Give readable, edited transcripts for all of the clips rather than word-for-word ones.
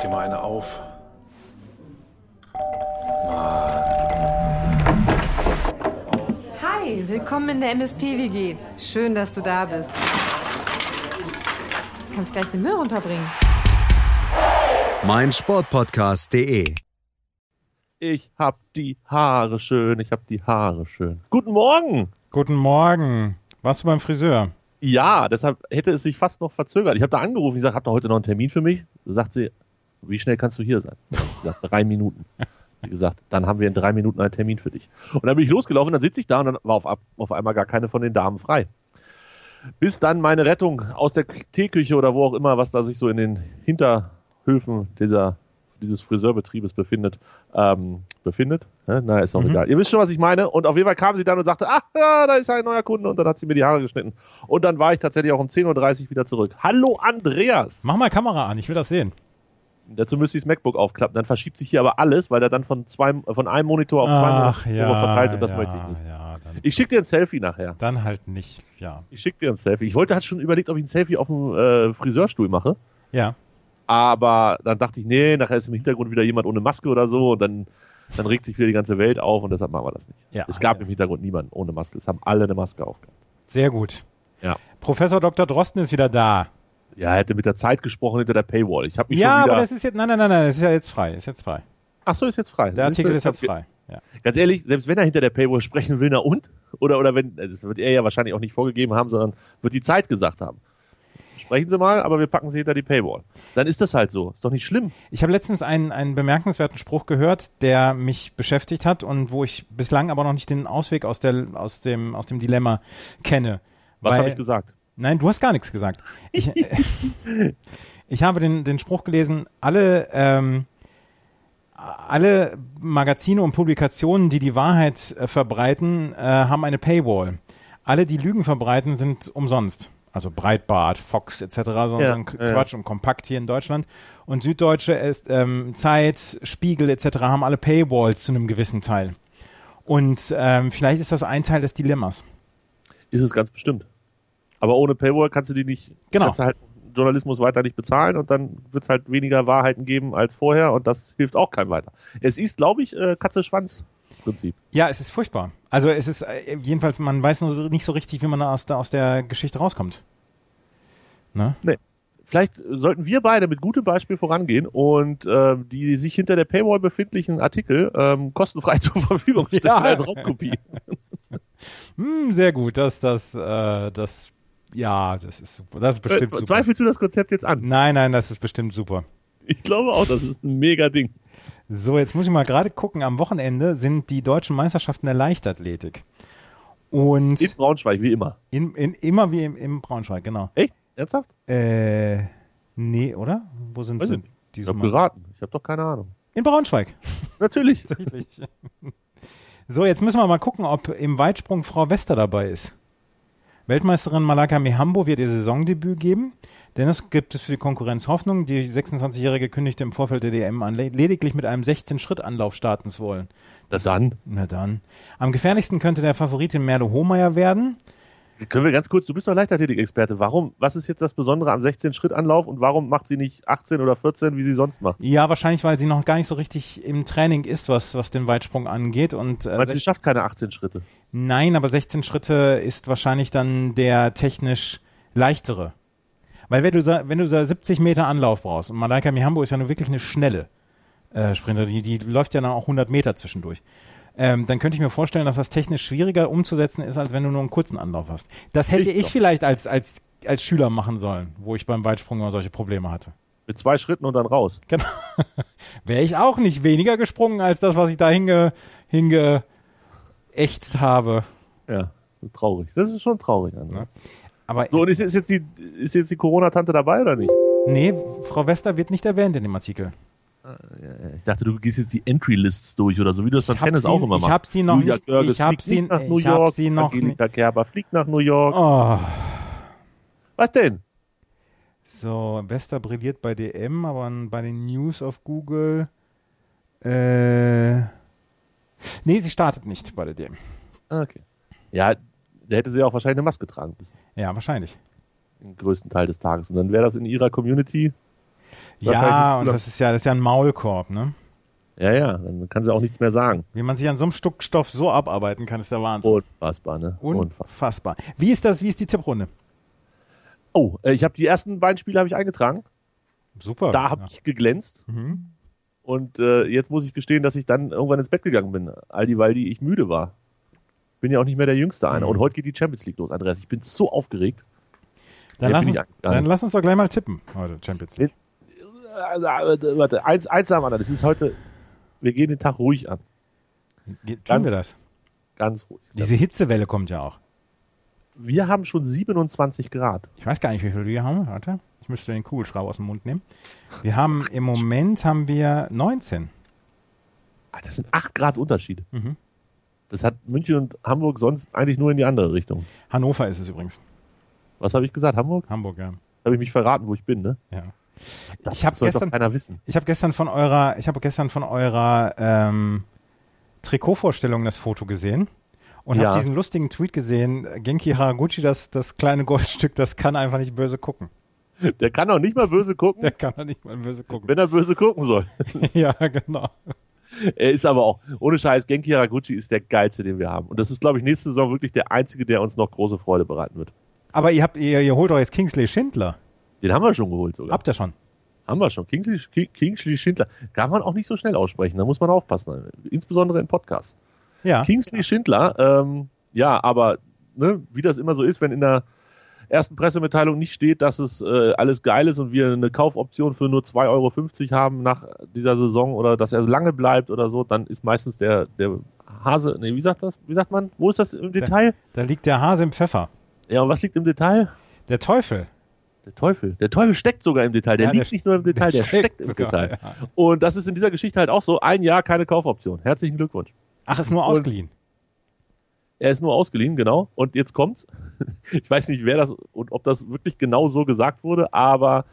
dir mal eine auf. Hi, willkommen in der MSP-WG. Schön, dass du da bist. Du kannst gleich den Müll runterbringen. meinsportpodcast.de. Ich hab die Haare schön, Guten Morgen! Guten Morgen. Warst du beim Friseur? Ja, deshalb hätte es sich fast noch verzögert. Ich habe da angerufen, ich sage, habt ihr heute noch einen Termin für mich? Da sagt sie, wie schnell kannst du hier sein? Ich gesagt, 3 Minuten. Wie gesagt, dann haben wir in 3 Minuten einen Termin für dich. Und dann bin ich losgelaufen, dann sitze ich da und dann war auf einmal gar keine von den Damen frei. Bis dann meine Rettung aus der Teeküche oder wo auch immer, was da sich so in den Hinterhöfen dieses Friseurbetriebes befindet. Na, ist auch egal. Ihr wisst schon, was ich meine. Und auf jeden Fall kam sie dann und sagte, da ist ein neuer Kunde. Und dann hat sie mir die Haare geschnitten. Und dann war ich tatsächlich auch um 10.30 Uhr wieder zurück. Hallo Andreas! Mach mal Kamera an, ich will das sehen. Dazu müsste ich das MacBook aufklappen. Dann verschiebt sich hier aber alles, weil er dann von einem Monitor auf 2 Monitore verteilt. Und das möchte ich nicht. Ja, ich schicke dir ein Selfie nachher. Dann halt nicht, ja. Ich schicke dir ein Selfie. Ich hatte schon überlegt, ob ich ein Selfie auf dem Friseurstuhl mache. Ja. Aber dann dachte ich, nee, nachher ist im Hintergrund wieder jemand ohne Maske oder so und dann regt sich wieder die ganze Welt auf und deshalb machen wir das nicht. Ja, es gab im Hintergrund niemanden ohne Maske. Es haben alle eine Maske aufgehabt. Sehr gut. Ja. Professor Dr. Drosten ist wieder da. Ja, er hätte mit der Zeit gesprochen hinter der Paywall. Ich habe mich Ja, schon wieder... aber das ist jetzt, nein, das ist ja jetzt frei. Ach so, ist jetzt frei. Der Artikel ist jetzt frei. Ja. Ganz ehrlich, selbst wenn er hinter der Paywall sprechen will, na und? Oder wenn, das wird er ja wahrscheinlich auch nicht vorgegeben haben, sondern wird die Zeit gesagt haben. Sprechen Sie mal, aber wir packen Sie hinter die Paywall. Dann ist das halt so. Ist doch nicht schlimm. Ich habe letztens einen bemerkenswerten Spruch gehört, der mich beschäftigt hat und wo ich bislang aber noch nicht den Ausweg aus dem Dilemma kenne. Was habe ich gesagt? Nein, du hast gar nichts gesagt. Ich habe den Spruch gelesen, alle Magazine und Publikationen, die die Wahrheit verbreiten, haben eine Paywall. Alle, die Lügen verbreiten, sind umsonst. Also Breitbart, Fox etc., so ein Quatsch und Kompakt hier in Deutschland. Und Süddeutsche, Zeit, Spiegel etc. haben alle Paywalls zu einem gewissen Teil. Und vielleicht ist das ein Teil des Dilemmas. Ist es ganz bestimmt. Aber ohne Paywall kannst du kannst du halt Journalismus weiter nicht bezahlen und dann wird es halt weniger Wahrheiten geben als vorher und das hilft auch keinem weiter. Es ist, glaube ich, Katze-Schwanz-Prinzip. Ja, es ist furchtbar. Also es ist jedenfalls, man weiß nur nicht so richtig, wie man aus der Geschichte rauskommt. Ne? Nee. Vielleicht sollten wir beide mit gutem Beispiel vorangehen und die sich hinter der Paywall befindlichen Artikel kostenfrei zur Verfügung stellen als Raubkopie. Sehr gut, das ist super. Das ist bestimmt super. Zweifelst du das Konzept jetzt an? Nein, das ist bestimmt super. Ich glaube auch, das ist ein mega Ding. So, jetzt muss ich mal gerade gucken. Am Wochenende sind die deutschen Meisterschaften der Leichtathletik. Und in Braunschweig, wie immer. Immer wie im Braunschweig, genau. Echt? Ernsthaft? Nee, oder? Wo sind sie? Ich habe geraten. Ich habe doch keine Ahnung. In Braunschweig. Natürlich. Tatsächlich. So, jetzt müssen wir mal gucken, ob im Weitsprung Frau Wester dabei ist. Weltmeisterin Malaika Mihambo wird ihr Saisondebüt geben. Dennoch gibt es für die Konkurrenz Hoffnung. Die 26-Jährige kündigte im Vorfeld der DM an, lediglich mit einem 16-Schritt-Anlauf starten zu wollen. Na dann. Am gefährlichsten könnte der Favoritin Merle Hohmeier werden. Können wir ganz kurz, du bist doch Leichtathletik-Experte. Was ist jetzt das Besondere am 16-Schritt-Anlauf und warum macht sie nicht 18 oder 14, wie sie sonst macht? Ja, wahrscheinlich, weil sie noch gar nicht so richtig im Training ist, was den Weitsprung angeht. Und sie schafft keine 18 Schritte. Nein, aber 16 Schritte ist wahrscheinlich dann der technisch leichtere. Weil wenn du so 70 Meter Anlauf brauchst, und Malaika Mihambo ist ja nur wirklich eine schnelle Sprinterin, die läuft ja dann auch 100 Meter zwischendurch. Dann könnte ich mir vorstellen, dass das technisch schwieriger umzusetzen ist, als wenn du nur einen kurzen Anlauf hast. Das hätte ich vielleicht als Schüler machen sollen, wo ich beim Weitsprung immer solche Probleme hatte. Mit 2 Schritten und dann raus. Genau. Wäre ich auch nicht weniger gesprungen, als das, was ich da hingeächtzt habe. Ja, traurig. Das ist schon traurig. Ja. Aber so, und ist jetzt die Corona-Tante dabei oder nicht? Nee, Frau Wester wird nicht erwähnt in dem Artikel. Ich dachte, du gehst jetzt die Entry-Lists durch oder so, wie du das beim Tennis auch immer machst. Ich habe sie noch nicht. Ich habe sie nach New York. Angelika Kerber fliegt nach New York. Oh. Was denn? So, Wester brilliert bei DM, aber bei den News auf Google. Nee, sie startet nicht bei der DM. Okay. Ja, da hätte sie auch wahrscheinlich eine Maske tragen müssen. Ja, wahrscheinlich. Den größten Teil des Tages. Und dann wäre das in ihrer Community Ja, und das ist ja ein Maulkorb, ne? Ja, dann kann sie auch nichts mehr sagen. Wie man sich an so einem Stück Stoff so abarbeiten kann, ist der Wahnsinn. Unfassbar, ne? Unfassbar. Wie ist die Tipprunde? Oh, ich habe die ersten beiden Spiele eingetragen. Super. Da habe ich geglänzt. Mhm. Und jetzt muss ich gestehen, dass ich dann irgendwann ins Bett gegangen bin. Weil ich müde war. Bin ja auch nicht mehr der Jüngste einer. Und heute geht die Champions League los, Andreas. Ich bin so aufgeregt. Dann lass uns doch gleich mal tippen heute, Champions League. Warte, eins am anderen. Das ist heute, wir gehen den Tag ruhig an. Tun wir das? Ganz ruhig. Diese Hitzewelle kommt ja auch. Wir haben schon 27 Grad. Ich weiß gar nicht, wie viel wir haben. Warte, ich müsste den Kugelschreiber aus dem Mund nehmen. Im Moment haben wir 19. Das sind 8 Grad Unterschied. Mhm. Das hat München und Hamburg sonst eigentlich nur in die andere Richtung. Hannover ist es übrigens. Was habe ich gesagt? Hamburg? Hamburg, ja. Habe ich mich verraten, wo ich bin, ne? Ja. Das soll doch keiner wissen. Ich habe gestern von eurer Trikotvorstellung das Foto gesehen und habe diesen lustigen Tweet gesehen. Genki Haraguchi, das kleine Goldstück, das kann einfach nicht böse gucken. Der kann auch nicht mal böse gucken. Wenn er böse gucken soll. Ja, genau. Er ist aber auch, ohne Scheiß, Genki Haraguchi ist der geilste, den wir haben. Und das ist, glaube ich, nächste Saison wirklich der einzige, der uns noch große Freude bereiten wird. Aber ihr holt doch jetzt Kingsley Schindler. Den haben wir schon geholt sogar. Habt ihr schon? Haben wir schon. Kingsley Schindler. Kann man auch nicht so schnell aussprechen, da muss man aufpassen. Insbesondere im Podcast. Ja. Kingsley Schindler, aber ne, wie das immer so ist, wenn in der ersten Pressemitteilung nicht steht, dass es alles geil ist und wir eine Kaufoption für nur 2,50 Euro haben nach dieser Saison oder dass er lange bleibt oder so, dann ist meistens der Hase, nee, wie sagt man? Wo ist das im Detail? Da liegt der Hase im Pfeffer. Ja, und was liegt im Detail? Der Teufel. Der Teufel steckt sogar im Detail. Der liegt nicht nur im Detail, der steckt im Detail. Ja. Und das ist in dieser Geschichte halt auch so. 1 Jahr keine Kaufoption. Herzlichen Glückwunsch. Ach, ist nur ausgeliehen. Er ist nur ausgeliehen, genau. Und jetzt kommt's. Ich weiß nicht, wer das und ob das wirklich genau so gesagt wurde, aber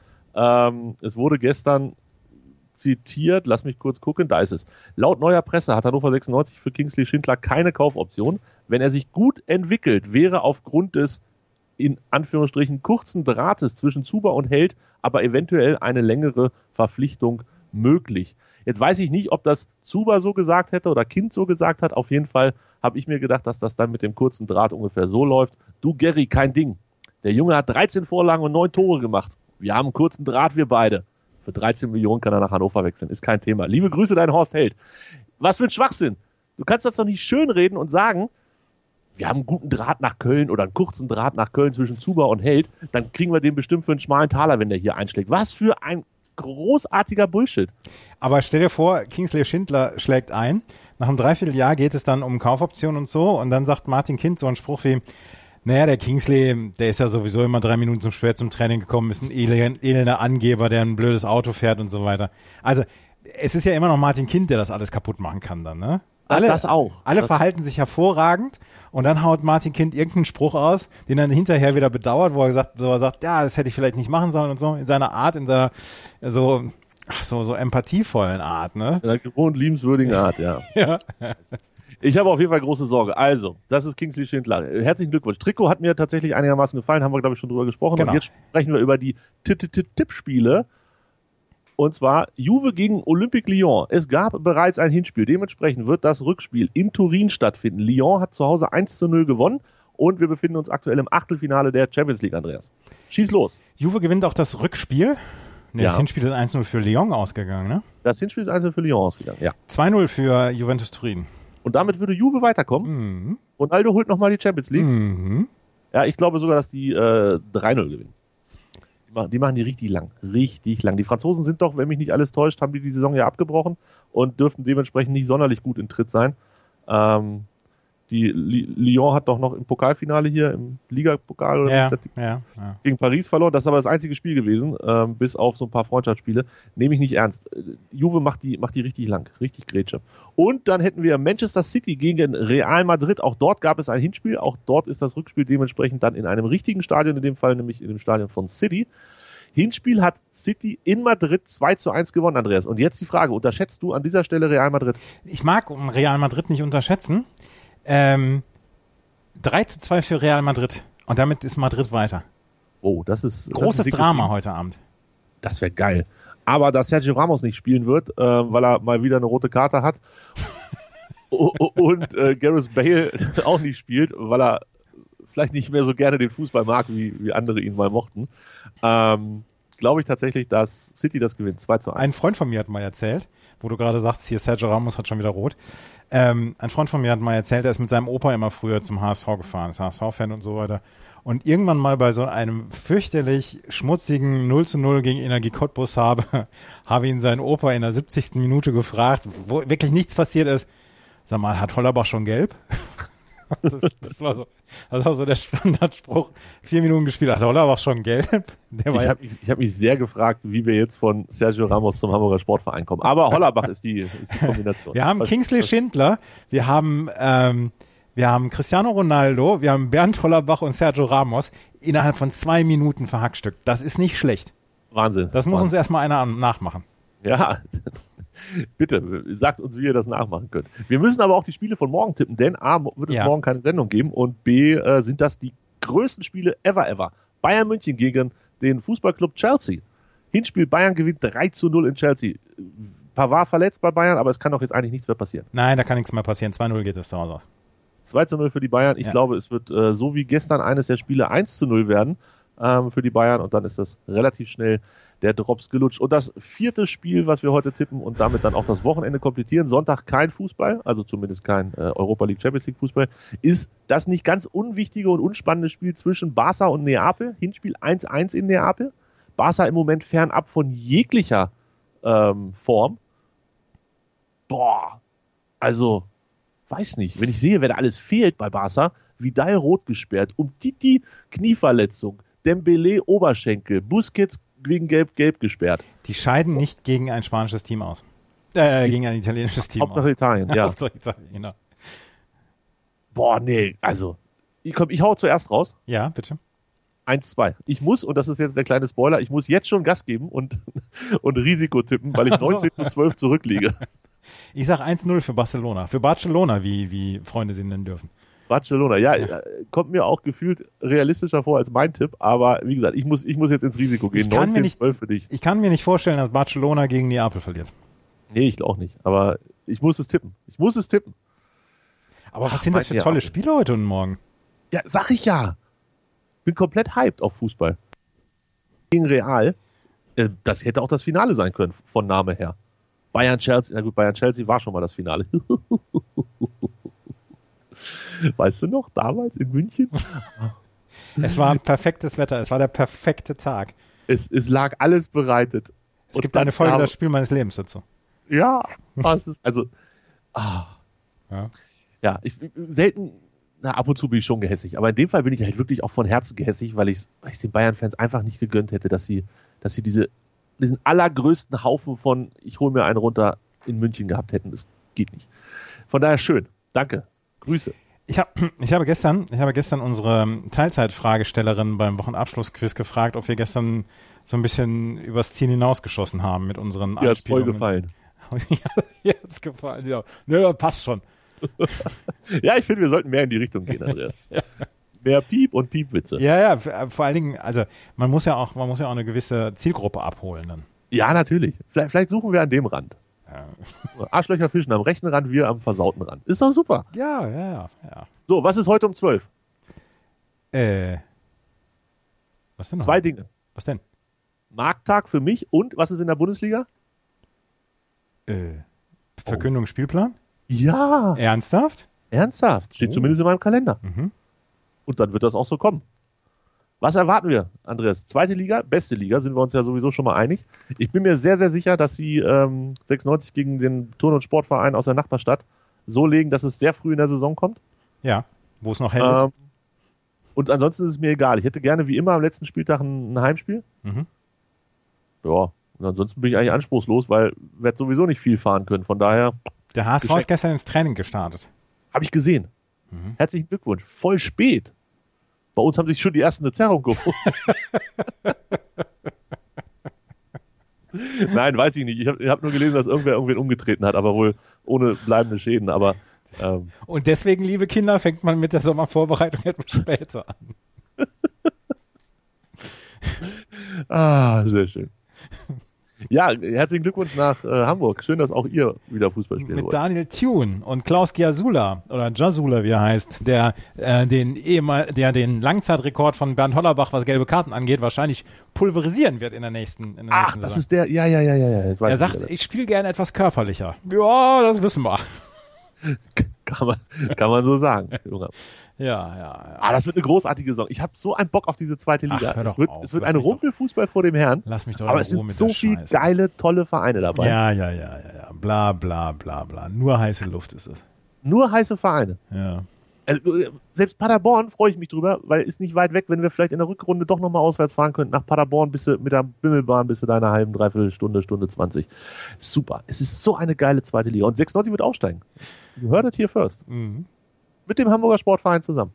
es wurde gestern zitiert. Lass mich kurz gucken. Da ist es. Laut neuer Presse hat Hannover 96 für Kingsley Schindler keine Kaufoption. Wenn er sich gut entwickelt, wäre aufgrund des in Anführungsstrichen kurzen Drahtes zwischen Zuber und Held aber eventuell eine längere Verpflichtung möglich. Jetzt weiß ich nicht, ob das Zuber so gesagt hätte oder Kind so gesagt hat. Auf jeden Fall habe ich mir gedacht, dass das dann mit dem kurzen Draht ungefähr so läuft. Du Gary, kein Ding. Der Junge hat 13 Vorlagen und 9 Tore gemacht. Wir haben einen kurzen Draht, wir beide. Für 13 Millionen kann er nach Hannover wechseln. Ist kein Thema. Liebe Grüße, dein Horst Held. Was für ein Schwachsinn. Du kannst das doch nicht schönreden und sagen, wir haben einen guten Draht nach Köln oder einen kurzen Draht nach Köln zwischen Zuber und Held, dann kriegen wir den bestimmt für einen schmalen Taler, wenn der hier einschlägt. Was für ein großartiger Bullshit. Aber stell dir vor, Kingsley Schindler schlägt ein, nach einem Dreivierteljahr geht es dann um Kaufoptionen und so und dann sagt Martin Kind so einen Spruch wie, naja, der Kingsley, der ist ja sowieso immer 3 Minuten zu spät zum Training gekommen, ist ein elender Angeber, der ein blödes Auto fährt und so weiter. Also, es ist ja immer noch Martin Kind, der das alles kaputt machen kann dann, ne? Das auch. Alle verhalten sich hervorragend und dann haut Martin Kind irgendeinen Spruch aus, den er hinterher wieder bedauert, wo er sagt, ja, das hätte ich vielleicht nicht machen sollen und so, in seiner Art, in seiner so empathievollen Art, ne? In einer gewohnt liebenswürdigen Art, ja. Ja. Ich habe auf jeden Fall große Sorge. Also, das ist Kingsley Schindler. Herzlichen Glückwunsch. Trikot hat mir tatsächlich einigermaßen gefallen, haben wir, glaube ich, schon drüber gesprochen. Genau. Und jetzt sprechen wir über die Tippspiele. Und zwar Juve gegen Olympique Lyon. Es gab bereits ein Hinspiel. Dementsprechend wird das Rückspiel in Turin stattfinden. Lyon hat zu Hause 1:0 gewonnen und wir befinden uns aktuell im Achtelfinale der Champions League, Andreas. Schieß los. Juve gewinnt auch das Rückspiel. Nee, Ja. Das Hinspiel ist 1:0 für Lyon ausgegangen, ne? Das Hinspiel ist 1:0 für Lyon ausgegangen, ja. 2:0 für Juventus Turin. Und damit würde Juve weiterkommen. Mhm. Ronaldo holt nochmal die Champions League. Mhm. Ja, ich glaube sogar, dass die 3:0 gewinnen. Die machen die richtig lang. Richtig lang. Die Franzosen sind doch, wenn mich nicht alles täuscht, haben die Saison ja abgebrochen und dürften dementsprechend nicht sonderlich gut in Tritt sein. Lyon hat doch noch im Pokalfinale hier, im Ligapokal oder Ja. gegen Paris verloren. Das ist aber das einzige Spiel gewesen, bis auf so ein paar Freundschaftsspiele. Nehme ich nicht ernst. Juve macht die richtig lang, richtig Grätsche. Und dann hätten wir Manchester City gegen Real Madrid. Auch dort gab es ein Hinspiel. Auch dort ist das Rückspiel dementsprechend dann in einem richtigen Stadion, in dem Fall nämlich in dem Stadion von City. Hinspiel hat City in Madrid 2:1 gewonnen, Andreas. Und jetzt die Frage, unterschätzt du an dieser Stelle Real Madrid? Ich mag Real Madrid nicht unterschätzen. 3:2 für Real Madrid. Und damit ist Madrid weiter. Oh, das ist Großes das ist Drama heute Abend. Das wäre geil. Aber dass Sergio Ramos nicht spielen wird, weil er mal wieder eine rote Karte hat und Gareth Bale auch nicht spielt, weil er vielleicht nicht mehr so gerne den Fußball mag, wie andere ihn mal mochten, glaube ich tatsächlich, dass City das gewinnt. 2-1. Ein Freund von mir hat mal erzählt, wo du gerade sagst, hier Sergio Ramos hat schon wieder rot. Ein Freund von mir hat mal erzählt, er ist mit seinem Opa immer früher zum HSV gefahren, ist HSV-Fan und so weiter. Und irgendwann mal bei so einem fürchterlich schmutzigen 0:0 gegen Energie Cottbus habe ihn sein Opa in der 70. Minute gefragt, wo wirklich nichts passiert ist. Sag mal, hat Hollerbach schon gelb? Das war so der Standardspruch. 4 Minuten gespielt, hat Hollerbach schon gelb? Ich hab mich sehr gefragt, wie wir jetzt von Sergio Ramos zum Hamburger Sportverein kommen. Aber Hollerbach ist die Kombination. Wir haben Kingsley Schindler, wir haben Cristiano Ronaldo, wir haben Bernd Hollerbach und Sergio Ramos innerhalb von 2 Minuten verhackstückt. Das ist nicht schlecht. Wahnsinn. Das muss uns erstmal einer nachmachen. Ja, bitte, sagt uns, wie ihr das nachmachen könnt. Wir müssen aber auch die Spiele von morgen tippen, denn A, wird es morgen keine Sendung geben und B, sind das die größten Spiele ever. Bayern München gegen den Fußballclub Chelsea. Hinspiel Bayern gewinnt 3:0 in Chelsea. Pavard verletzt bei Bayern, aber es kann doch jetzt eigentlich nichts mehr passieren. Nein, da kann nichts mehr passieren. 2:0 geht es daraus aus. 2:0 für die Bayern. Ich glaube, es wird so wie gestern eines der Spiele 1:0 werden für die Bayern und dann ist das relativ schnell der Drops gelutscht. Und das 4. Spiel, was wir heute tippen und damit dann auch das Wochenende komplettieren, Sonntag kein Fußball, also zumindest kein Europa League, Champions League Fußball, ist das nicht ganz unwichtige und unspannende Spiel zwischen Barca und Neapel. Hinspiel 1:1 in Neapel. Barca im Moment fernab von jeglicher Form. Boah, also weiß nicht, wenn ich sehe, wer da alles fehlt bei Barca, Vidal rot gesperrt, Umtiti Knieverletzung, Dembele Oberschenkel, Busquets wegen Gelb gesperrt. Die scheiden nicht gegen ein spanisches Team aus. Gegen ein italienisches Team Hauptsache Italien, ja. Hauptsache Italien, genau. Boah, nee, also, ich hau zuerst raus. Ja, bitte. 1-2. Ich muss, und das ist jetzt der kleine Spoiler, ich muss jetzt schon Gas geben und Risiko tippen, weil ich 19:12 zurückliege. Ich sag 1:0 für Barcelona. Für Barcelona, wie Freunde sie nennen dürfen. Barcelona, ja, kommt mir auch gefühlt realistischer vor als mein Tipp, aber wie gesagt, ich muss jetzt ins Risiko gehen. 19:12 für dich. Ich kann mir nicht vorstellen, dass Barcelona gegen Neapel verliert. Nee, ich auch nicht, aber ich muss es tippen. Aber was sind das für tolle Spiele heute und morgen? Ja, sag ich ja. Bin komplett hyped auf Fußball. Gegen Real, das hätte auch das Finale sein können, von Name her. Bayern-Chelsea, na gut, Bayern-Chelsea war schon mal das Finale. Weißt du noch, damals in München? Es war ein perfektes Wetter, es war der perfekte Tag. Es lag alles bereitet. Es gibt eine Folge, das Spiel meines Lebens dazu. Ja, es ist, also, ja, ich selten, ab und zu bin ich schon gehässig, aber in dem Fall bin ich halt wirklich auch von Herzen gehässig, weil ich den Bayern-Fans einfach nicht gegönnt hätte, dass sie diesen allergrößten Haufen von ich hole mir einen runter in München gehabt hätten. Das geht nicht. Von daher schön. Danke. Grüße. Ich habe gestern unsere Teilzeitfragestellerin beim Wochenabschlussquiz gefragt, ob wir gestern so ein bisschen übers Ziel hinausgeschossen haben mit unseren Anspielungen. Ja, ist voll gefallen. Ja, hat's gefallen. Ja, nö, passt schon. Ja, ich finde, wir sollten mehr in die Richtung gehen, Andreas. Ja. Mehr Piep und Piepwitze. Ja, vor allen Dingen, also man muss ja auch eine gewisse Zielgruppe abholen dann. Ja, natürlich. Vielleicht suchen wir an dem Rand. Ja. Arschlöcher fischen am rechten Rand, wir am versauten Rand. Ist doch super. Ja. So, was ist heute um 12? Was denn noch? 2 Dinge. Was denn? Markttag für mich und was ist in der Bundesliga? Verkündung Spielplan? Ja. Ernsthaft? Steht zumindest in meinem Kalender. Mhm. Und dann wird das auch so kommen. Was erwarten wir, Andreas? 2. Liga, beste Liga, sind wir uns ja sowieso schon mal einig. Ich bin mir sehr, sehr sicher, dass sie 96 gegen den Turn- und Sportverein aus der Nachbarstadt so legen, dass es sehr früh in der Saison kommt. Ja, wo es noch hell ist. Und ansonsten ist es mir egal. Ich hätte gerne wie immer am letzten Spieltag ein Heimspiel. Mhm. Ja, und ansonsten bin ich eigentlich anspruchslos, weil ich werde sowieso nicht viel fahren können. Von daher... Der HSV ist gestern ins Training gestartet. Habe ich gesehen. Mhm. Herzlichen Glückwunsch. Voll spät. Bei uns haben sich schon die ersten eine Zerrung geholt. Nein, weiß ich nicht. Ich hab nur gelesen, dass irgendwen umgetreten hat, aber wohl ohne bleibende Schäden. Aber und deswegen, liebe Kinder, fängt man mit der Sommervorbereitung etwas später an. Sehr schön. Ja, herzlichen Glückwunsch nach Hamburg. Schön, dass auch ihr wieder Fußball spielen Mit wollt. Daniel Thune und Klaus Giasula oder Jasula, wie er heißt, der den Langzeitrekord von Bernd Hollerbach, was gelbe Karten angeht, wahrscheinlich pulverisieren wird in der nächsten Ach, Saison. das ist der, ja. Er sagt, ich spiele gerne etwas körperlicher. Ja, das wissen wir. Kann man so sagen. Junge. Ja. Das wird eine großartige Saison. Ich habe so einen Bock auf diese zweite Liga. Ach, hör doch auf. Es wird Lass ein mich doch. Rumpelfußball vor dem Herrn. Lass mich doch Aber in es Ruhe sind mit so der viele Scheiße. geile, tolle Vereine dabei. Ja. Bla, bla, bla, bla, bla. Nur heiße Luft ist es. Nur heiße Vereine. Ja. Also, selbst Paderborn freue ich mich drüber, weil ist nicht weit weg, wenn wir vielleicht in der Rückrunde doch nochmal auswärts fahren könnten. Nach Paderborn bist du mit der Bimmelbahn bis zu deiner halben, dreiviertel Stunde 20. Super. Es ist so eine geile zweite Liga. Und 96 wird aufsteigen. You heard it here first. Mhm. Mit dem Hamburger Sportverein zusammen.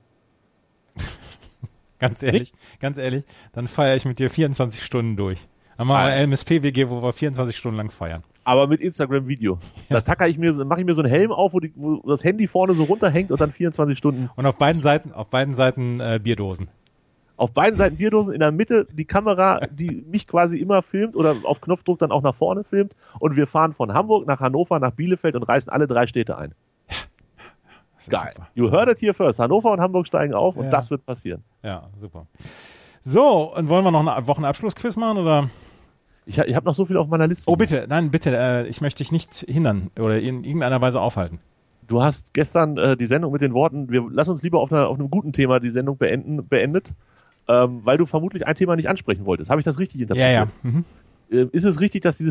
Ganz ehrlich, dann feiere ich mit dir 24 Stunden durch. Dann machen wir MSP-WG, wo wir 24 Stunden lang feiern. Aber mit Instagram-Video. Da mache ich mir so einen Helm auf, wo das Handy vorne so runterhängt und dann 24 Stunden. Und auf beiden Seiten Bierdosen. Auf beiden Seiten Bierdosen, in der Mitte die Kamera, die mich quasi immer filmt oder auf Knopfdruck dann auch nach vorne filmt. Und wir fahren von Hamburg nach Hannover, nach Bielefeld und reißen alle 3 Städte ein. Geil. Super. You heard it here first. Hannover und Hamburg steigen auf und Ja. das wird passieren. Ja, super. So, und wollen wir noch einen Wochenabschlussquiz machen, oder? Ich hab noch so viel auf meiner Liste. Oh, bitte, ich möchte dich nicht hindern oder in irgendeiner Weise aufhalten. Du hast gestern die Sendung mit den Worten, lass uns lieber auf einem guten Thema die Sendung beendet, weil du vermutlich ein Thema nicht ansprechen wolltest. Habe ich das richtig interpretiert? Ja. Mhm. Ist es richtig, dass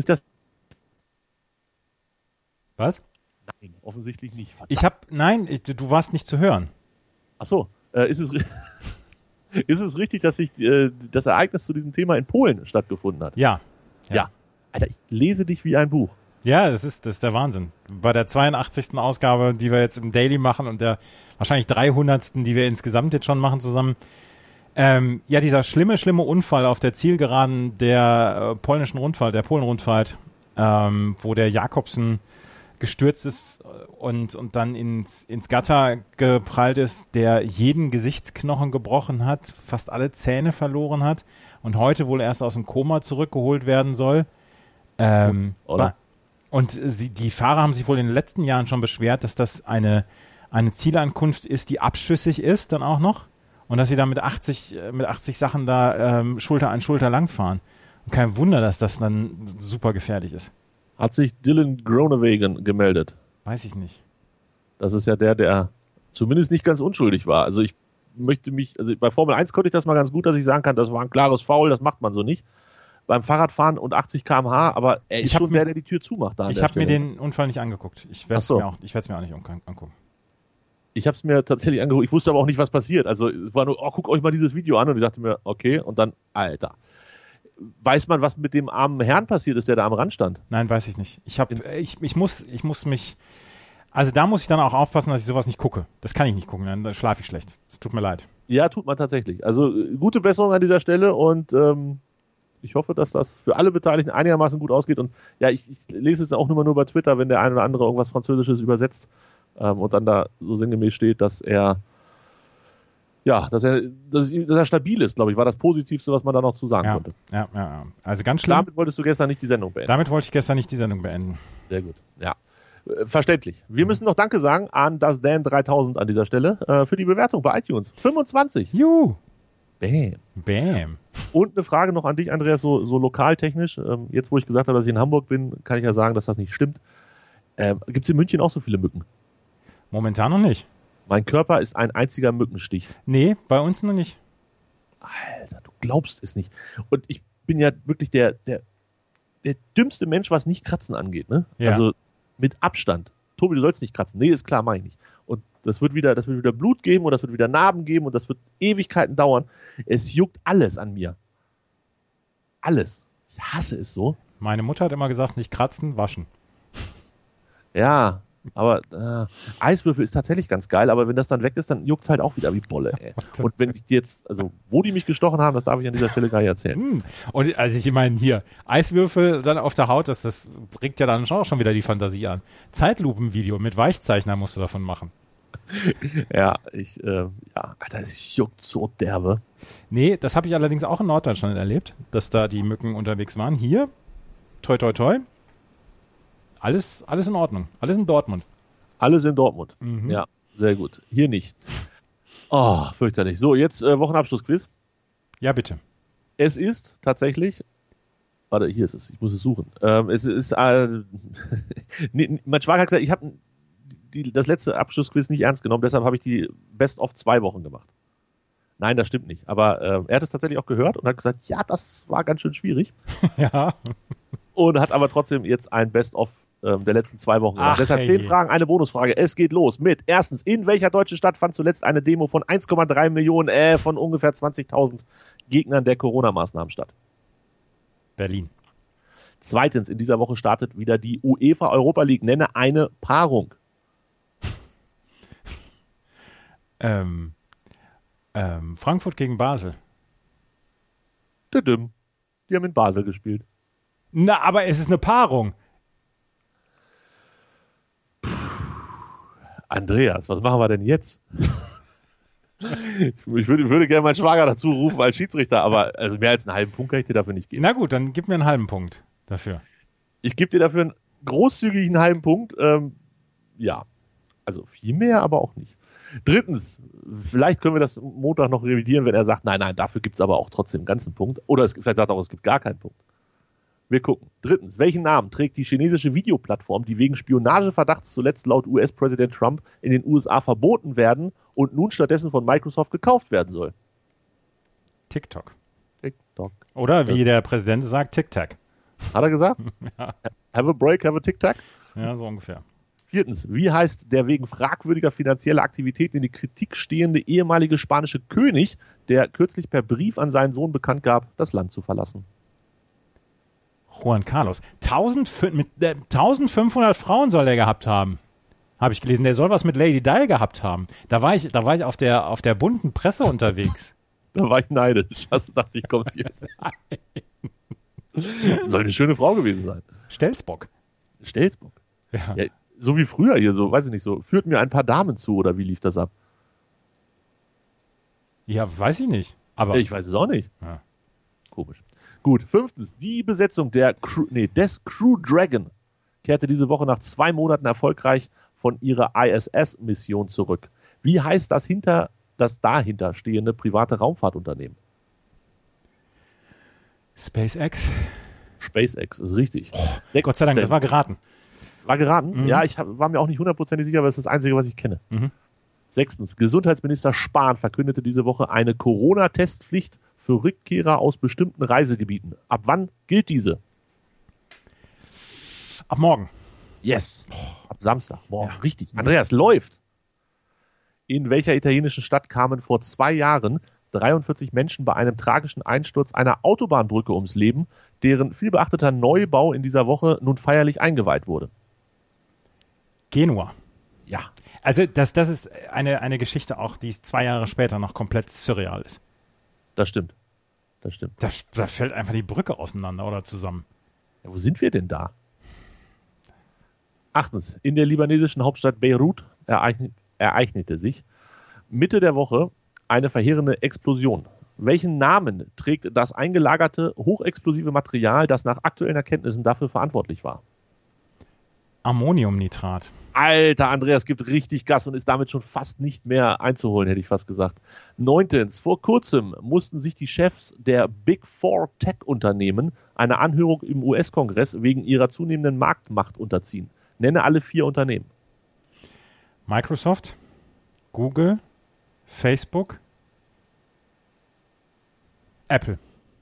Was? Nein, offensichtlich nicht. Du warst nicht zu hören. Ach so, ist es richtig, dass sich das Ereignis zu diesem Thema in Polen stattgefunden hat? Ja. Ja. Alter, ich lese dich wie ein Buch. Ja, das ist der Wahnsinn. Bei der 82. Ausgabe, die wir jetzt im Daily machen und der wahrscheinlich 300. die wir insgesamt jetzt schon machen zusammen. Dieser schlimme Unfall auf der Zielgeraden der polnischen Rundfahrt, der Polen-Rundfahrt, wo der Jakobsen gestürzt ist und dann ins Gatter geprallt ist, der jeden Gesichtsknochen gebrochen hat, fast alle Zähne verloren hat und heute wohl erst aus dem Koma zurückgeholt werden soll. Oder? Und die Fahrer haben sich wohl in den letzten Jahren schon beschwert, dass das eine Zielankunft ist, die abschüssig ist dann auch noch und dass sie da mit 80 Sachen da Schulter an Schulter langfahren. Und kein Wunder, dass das dann super gefährlich ist. Hat sich Dylan Groenewegen gemeldet. Weiß ich nicht. Das ist ja der zumindest nicht ganz unschuldig war. Also bei Formel 1 konnte ich das mal ganz gut, dass ich sagen kann, das war ein klares Foul, das macht man so nicht. Beim Fahrradfahren und 80 km/h, aber er ist schon der die Tür zumacht. Ich habe mir den Unfall nicht angeguckt. Ich werde es mir auch nicht angucken. Ich habe es mir tatsächlich angeguckt. Ich wusste aber auch nicht, was passiert. Also es war nur, guck euch mal dieses Video an und ich dachte mir, okay, und dann, Alter. Weiß man, was mit dem armen Herrn passiert ist, der da am Rand stand? Nein, weiß ich nicht. Ich muss mich, also da muss ich dann auch aufpassen, dass ich sowas nicht gucke. Das kann ich nicht gucken, dann schlafe ich schlecht. Es tut mir leid. Ja, tut man tatsächlich. Also gute Besserung an dieser Stelle und ich hoffe, dass das für alle Beteiligten einigermaßen gut ausgeht. Und ja, ich lese es auch nur bei Twitter, wenn der ein oder andere irgendwas Französisches übersetzt und dann da so sinngemäß steht, dass er stabil ist, glaube ich, war das Positivste, was man da noch zu sagen konnte. Ja. Also ganz schlimm. Damit wolltest du gestern nicht die Sendung beenden. Damit wollte ich gestern nicht die Sendung beenden. Sehr gut, ja. Verständlich. Wir müssen noch Danke sagen an das Dan 3000 an dieser Stelle für die Bewertung bei iTunes. 25. Juhu. Bam. Und eine Frage noch an dich, Andreas, so lokaltechnisch. Jetzt, wo ich gesagt habe, dass ich in Hamburg bin, kann ich ja sagen, dass das nicht stimmt. Gibt es in München auch so viele Mücken? Momentan noch nicht. Mein Körper ist ein einziger Mückenstich. Nee, bei uns noch nicht. Alter, du glaubst es nicht. Und ich bin ja wirklich der dümmste Mensch, was nicht Kratzen angeht. Ne? Ja. Also mit Abstand. Tobi, du sollst nicht kratzen. Nee, ist klar, mach ich nicht. Und das wird wieder Blut geben und das wird wieder Narben geben und das wird Ewigkeiten dauern. Es juckt alles an mir. Alles. Ich hasse es so. Meine Mutter hat immer gesagt, nicht kratzen, waschen. Ja, aber Eiswürfel ist tatsächlich ganz geil, aber wenn das dann weg ist, dann juckt es halt auch wieder wie Bolle. Ey. Und wenn ich jetzt, also wo die mich gestochen haben, das darf ich an dieser Stelle gar nicht erzählen. Und also ich meine hier, Eiswürfel dann auf der Haut, das bringt ja dann auch schon wieder die Fantasie an. Zeitlupenvideo mit Weichzeichner musst du davon machen. Ja, Alter, es juckt so derbe. Nee, das habe ich allerdings auch in Norddeutschland erlebt, dass da die Mücken unterwegs waren. Hier toi toi toi. Alles in Ordnung. Alles in Dortmund. Alles in Dortmund. Ja, sehr gut. Hier nicht. Oh, fürchterlich. So, jetzt Wochenabschlussquiz. Ja, bitte. Es ist tatsächlich, warte, hier ist es, ich muss es suchen. Es ist, mein Schwager hat gesagt, ich habe das letzte Abschlussquiz nicht ernst genommen, deshalb habe ich die Best of 2 Wochen gemacht. Nein, das stimmt nicht. Aber er hat es tatsächlich auch gehört und hat gesagt, ja, das war ganz schön schwierig. Ja. Und hat aber trotzdem jetzt ein Best of der letzten 2 Wochen gemacht. Deshalb 10 Fragen, eine Bonusfrage. Es geht los mit, erstens, in welcher deutschen Stadt fand zuletzt eine Demo von 1,3 Millionen, von ungefähr 20.000 Gegnern der Corona-Maßnahmen statt? Berlin. Zweitens, in dieser Woche startet wieder die UEFA Europa League. Nenne eine Paarung. Frankfurt gegen Basel. Die haben in Basel gespielt. Na, aber es ist eine Paarung. Andreas, was machen wir denn jetzt? Ich würde gerne meinen Schwager dazu rufen als Schiedsrichter, aber also mehr als einen halben Punkt kann ich dir dafür nicht geben. Na gut, dann gib mir einen halben Punkt dafür. Ich gebe dir dafür einen großzügigen halben Punkt. Ja, also viel mehr, aber auch nicht. Drittens, vielleicht können wir das Montag noch revidieren, wenn er sagt, nein, dafür gibt es aber auch trotzdem einen ganzen Punkt. Oder vielleicht sagt er auch, es gibt gar keinen Punkt. Wir gucken. Drittens, welchen Namen trägt die chinesische Videoplattform, die wegen Spionageverdachts zuletzt laut US-Präsident Trump in den USA verboten werden und nun stattdessen von Microsoft gekauft werden soll? TikTok. TikTok. Oder wie der Präsident sagt, Tic-Tac. Hat er gesagt? Ja. Have a break, have a Tic-Tac? Ja, so ungefähr. Viertens, wie heißt der wegen fragwürdiger finanzieller Aktivitäten in die Kritik stehende ehemalige spanische König, der kürzlich per Brief an seinen Sohn bekannt gab, das Land zu verlassen? Juan Carlos. 1500 Frauen soll der gehabt haben. Habe ich gelesen. Der soll was mit Lady Di gehabt haben. Da war ich auf der bunten Presse unterwegs. Da war ich neidisch. Hast du gedacht, ich komme jetzt. Soll eine schöne Frau gewesen sein. Stelzbock. Stelzbock? Ja. Ja, so wie früher hier, so, weiß ich nicht, so, führten mir ein paar Damen zu, oder wie lief das ab? Ja, weiß ich nicht. Aber Ich weiß es auch nicht. Ja. Komisch. Gut, fünftens, die Besetzung des Crew Dragon kehrte diese Woche nach 2 Monaten erfolgreich von ihrer ISS-Mission zurück. Wie heißt das dahinter stehende private Raumfahrtunternehmen? SpaceX. SpaceX, ist richtig. Gott sei Dank, das war geraten. War geraten? Ja, ich war mir auch nicht hundertprozentig sicher, aber das ist das Einzige, was ich kenne. Sechstens, Gesundheitsminister Spahn verkündete diese Woche eine Corona-Testpflicht für Rückkehrer aus bestimmten Reisegebieten. Ab wann gilt diese? Ab morgen. Yes. Ab Samstag. Morgen. Ja. Richtig. Andreas, läuft. In welcher italienischen Stadt kamen vor 2 Jahren 43 Menschen bei einem tragischen Einsturz einer Autobahnbrücke ums Leben, deren vielbeachteter Neubau in dieser Woche nun feierlich eingeweiht wurde? Genua. Ja. Also das ist eine Geschichte auch, die 2 Jahre später noch komplett surreal ist. Das stimmt. Da fällt einfach die Brücke auseinander oder zusammen. Ja, wo sind wir denn da? Achtens, in der libanesischen Hauptstadt Beirut ereignete sich Mitte der Woche eine verheerende Explosion. Welchen Namen trägt das eingelagerte hochexplosive Material, das nach aktuellen Erkenntnissen dafür verantwortlich war? Ammoniumnitrat. Alter, Andreas gibt richtig Gas und ist damit schon fast nicht mehr einzuholen, hätte ich fast gesagt. 9. Vor kurzem mussten sich die Chefs der Big Four Tech-Unternehmen einer Anhörung im US-Kongress wegen ihrer zunehmenden Marktmacht unterziehen. Nenne alle 4 Unternehmen. Microsoft, Google, Facebook, Apple.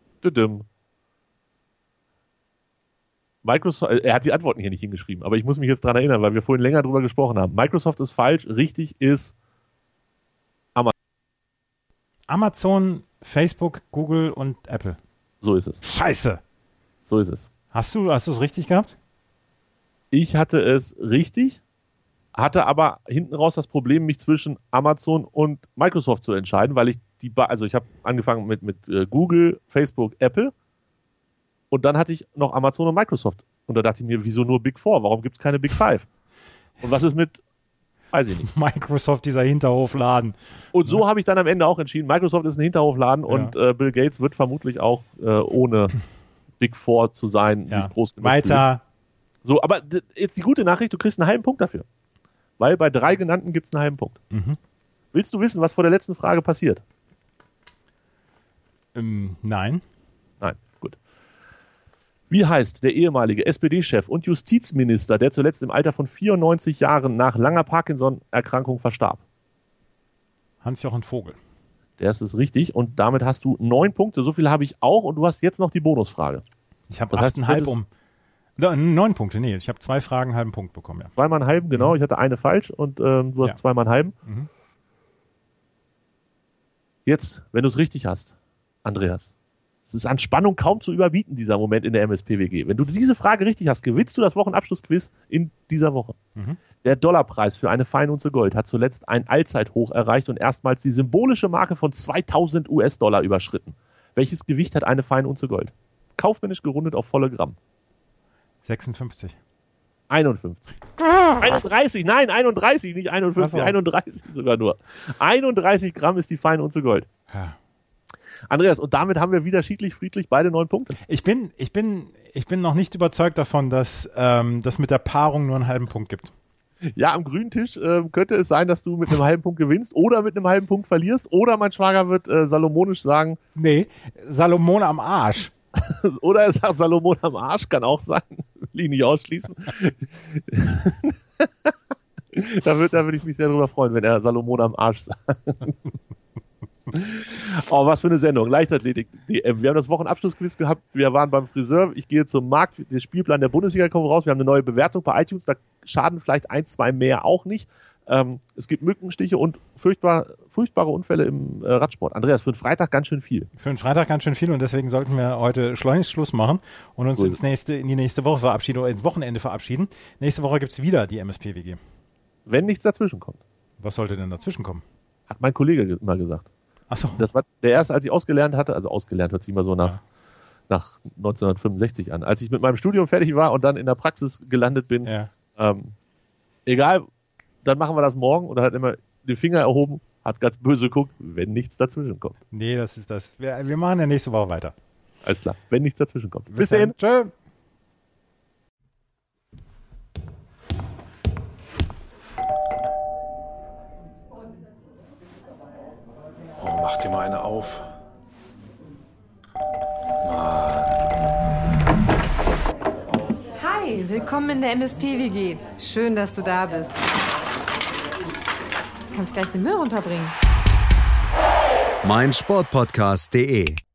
Microsoft, er hat die Antworten hier nicht hingeschrieben, aber ich muss mich jetzt daran erinnern, weil wir vorhin länger drüber gesprochen haben. Microsoft ist falsch, richtig ist Amazon. Amazon, Facebook, Google und Apple. So ist es. Scheiße. So ist es. Hast du es richtig gehabt? Ich hatte es richtig, hatte aber hinten raus das Problem, mich zwischen Amazon und Microsoft zu entscheiden, weil ich ich habe angefangen mit Google, Facebook, Apple. Und dann hatte ich noch Amazon und Microsoft. Und da dachte ich mir, wieso nur Big Four? Warum gibt es keine Big Five? Und was ist mit, weiß ich nicht. Microsoft, dieser Hinterhofladen. Und so habe ich dann am Ende auch entschieden, Microsoft ist ein Hinterhofladen und Bill Gates wird vermutlich auch ohne Big Four zu sein, Ja. sich groß genug Weiter. fühlen. So, aber jetzt die gute Nachricht, du kriegst einen halben Punkt dafür. Weil bei 3 genannten gibt es einen halben Punkt. Mhm. Willst du wissen, was vor der letzten Frage passiert? Nein. Nein, gut. Wie heißt der ehemalige SPD-Chef und Justizminister, der zuletzt im Alter von 94 Jahren nach langer Parkinson-Erkrankung verstarb? Hans-Jochen Vogel. Das ist richtig und damit hast du 9 Punkte. So viel habe ich auch und du hast jetzt noch die Bonusfrage. Ich habe Das heißt, 8,5 9 Punkte, nee. Ich habe 2 Fragen, halben Punkt bekommen, ja. 2 mal einen halben, genau. Ich hatte eine falsch und du hast Ja. 2 mal einen halben. Mhm. Jetzt, wenn du es richtig hast, Andreas, es ist an Spannung kaum zu überbieten, dieser Moment in der MSPWG. Wenn du diese Frage richtig hast, gewinnst du das Wochenabschlussquiz in dieser Woche. Mhm. Der Dollarpreis für eine Feinunze Gold hat zuletzt ein Allzeithoch erreicht und erstmals die symbolische Marke von 2000 US-Dollar überschritten. Welches Gewicht hat eine Feinunze Gold? Kaufmännisch gerundet auf volle Gramm. 56. 51. 31, nein, 31, nicht 51, Ach so. 31 sogar nur. 31 Gramm ist die Feinunze Gold. Ja. Andreas, und damit haben wir wieder schiedlich, friedlich beide 9 Punkte. Ich bin noch nicht überzeugt davon, dass das mit der Paarung nur einen halben Punkt gibt. Ja, am grünen Tisch könnte es sein, dass du mit einem halben Punkt gewinnst oder mit einem halben Punkt verlierst oder mein Schwager wird salomonisch sagen, Nee, Salomon am Arsch. oder er sagt Salomon am Arsch, kann auch sein, will ich nicht ausschließen. Da würde ich mich sehr drüber freuen, wenn er Salomon am Arsch sagt. Oh, was für eine Sendung. Leichtathletik-DM. Wir haben das Wochenabschlussquiz gehabt. Wir waren beim Friseur. Ich gehe zum Markt. Der Spielplan der Bundesliga kommt raus. Wir haben eine neue Bewertung bei iTunes. Da schaden vielleicht 1, 2 mehr auch nicht. Es gibt Mückenstiche und furchtbare Unfälle im Radsport. Andreas, für einen Freitag ganz schön viel. Für den Freitag ganz schön viel und deswegen sollten wir heute schleunigst Schluss machen und uns in die nächste Woche verabschieden oder ins Wochenende verabschieden. Nächste Woche gibt's wieder die MSPWG. Wenn nichts dazwischen kommt. Was sollte denn dazwischen kommen? Hat mein Kollege immer gesagt. Achso. Das war der erste, als ich ausgelernt hatte, also ausgelernt hört sich immer so nach 1965 an. Als ich mit meinem Studium fertig war und dann in der Praxis gelandet bin, egal, dann machen wir das morgen und er hat immer den Finger erhoben, hat ganz böse geguckt, wenn nichts dazwischen kommt. Nee, das ist das. Wir machen ja nächste Woche weiter. Alles klar, wenn nichts dazwischen kommt. Bis dahin. Tschö. Oh, mach dir mal eine auf. Hi, willkommen in der MSPWG. Schön, dass du da bist. Du kannst gleich den Müll runterbringen. meinsportpodcast.de